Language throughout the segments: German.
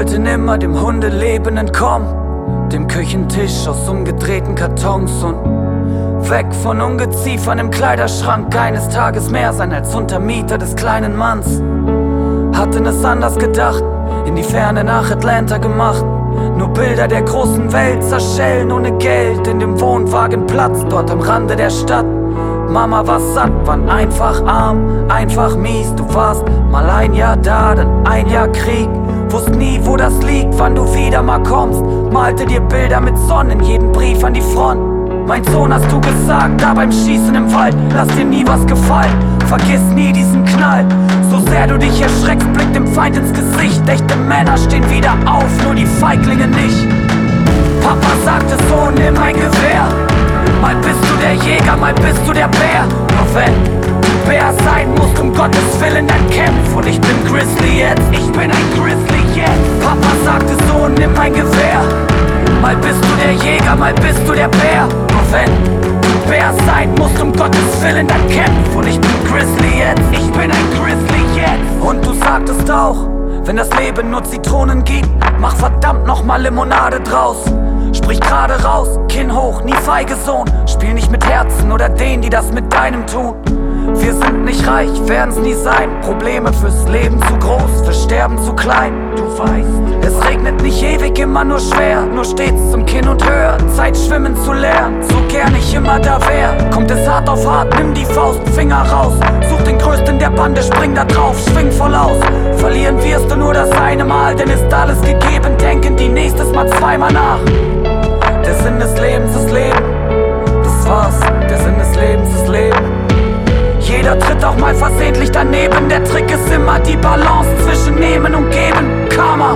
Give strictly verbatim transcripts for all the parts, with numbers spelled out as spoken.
wollte nimmer dem Hundeleben entkommen, dem Küchentisch aus umgedrehten Kartons und weg von Ungeziefern im Kleiderschrank. Eines Tages mehr sein als Untermieter des kleinen Manns. Hatten es anders gedacht, in die Ferne nach Atlanta gemacht. Nur Bilder der großen Welt zerschellen ohne Geld. In dem Wohnwagen Platz, dort am Rande der Stadt. Mama war satt, waren einfach arm, einfach mies. Du warst mal ein Jahr da, dann ein Jahr Krieg. Wusst nie, wo das liegt, wann du wieder mal kommst. Malte dir Bilder mit Sonne in jedem Brief an die Front. Mein Sohn, hast du gesagt, da beim Schießen im Wald, lass dir nie was gefallen, vergiss nie diesen Knall. So sehr du dich erschreckst, blickt dem Feind ins Gesicht. Echte Männer stehen wieder auf, nur die Feiglinge nicht. Papa sagte, Sohn, nimm ein Gewehr. Mal bist du der Jäger, mal bist du der Bär. Nur wenn du Bär sein musst, um Gottes Willen, dann kämpf. Und ich bin Grizzly jetzt, ich bin ein Grizzly jetzt. Papa sagte, Sohn, nimm ein Gewehr. Mal bist du der Jäger, mal bist du der Bär. Nur wenn du Bär sein musst, um Gottes Willen, dann kämpf. Und ich bin Grizzly jetzt, ich bin ein Grizzly jetzt. Und du sagtest auch, wenn das Leben nur Zitronen gibt, mach verdammt nochmal Limonade draus. Sprich gerade raus, Kinn hoch, nie feige Sohn. Spiel nicht mit Herzen oder denen, die das mit deinem tun. Wir sind nicht reich, werden's nie sein. Probleme fürs Leben zu groß, fürs Sterben zu klein. Du weißt, es regnet nicht ewig, immer nur schwer. Nur stets zum Kinn und höher, Zeit schwimmen zu lernen. So gern ich immer da wär. Kommt es hart auf hart, nimm die Faust, Finger raus. Such den Größten der Bande, spring da drauf, schwing voll aus. Verlieren wirst du nur das eine Mal, denn ist alles gegeben. Denken die nächstes Mal zweimal nach. Der Sinn des Lebens ist Leben, das war's. Der Sinn des Lebens ist Leben. Jeder tritt auch mal versehentlich daneben. Der Trick ist immer die Balance zwischen Nehmen und Geben. Karma.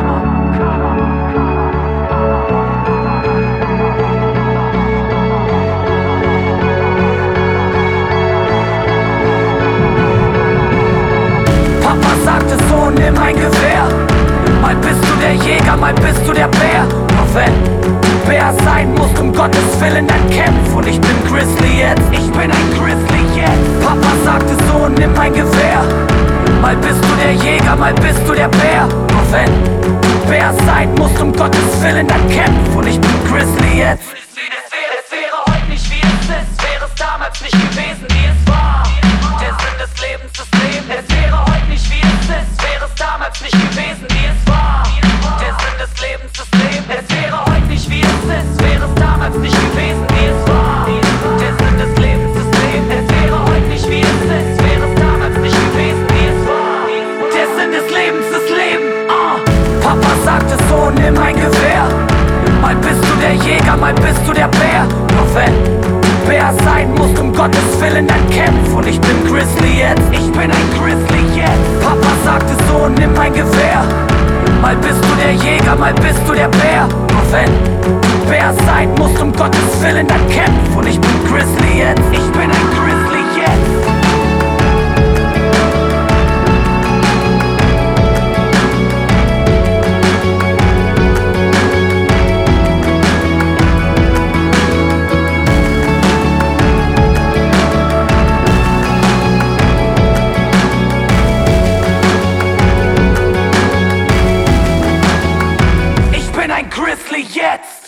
Papa sagte, Sohn, nimm ein Gewehr. Mal bist du der Jäger, mal bist du der Bär. Nur wenn du Bär sein musst, um Gottes Willen, dann kämpf. Und ich bin Grizzly jetzt, ich bin ein Grizzly jetzt. Papa sagte, Sohn, nimm ein Gewehr. Mal bist du der Jäger, mal bist du der Bär. Nur wenn du Bär sein musst, um Gottes Willen, dann kämpf. Und ich bin Grizzly jetzt. Es wäre heute nicht wie es ist, wäre es damals nicht gewesen, wie es war. Der Sinn des Lebens ist Leben. Es wäre heute nicht wie es ist, wäre es damals nicht gewesen, wie es war. Der Sinn des Lebens ist Leben. Es wäre heute nicht wie es ist, wäre es damals nicht gewesen, wie es war. Der Sinn des Lebens ist Leben. Es wäre heute nicht wie es ist, wäre es damals nicht gewesen, wie es war. Der Sinn des Lebens ist Leben. uh. Papa sagte, Sohn, nimm ein Gewehr. Mal bist du der Jäger, mal bist du der Bär. Nur wenn du Bär sein musst, um Gottes Willen, dann kämpf. Und ich bin Grizzly jetzt, ich bin ein Grizzly jetzt. Papa sagte, Sohn, nimm ein Gewehr. Mal bist du der Jäger, mal bist du der Bär. Nur wenn du Bär sein musst, um Gottes Willen, dann kämpf. Und ich bin Grizzly jetzt, ich bin ein Grizzly jetzt. Grizzly jetzt!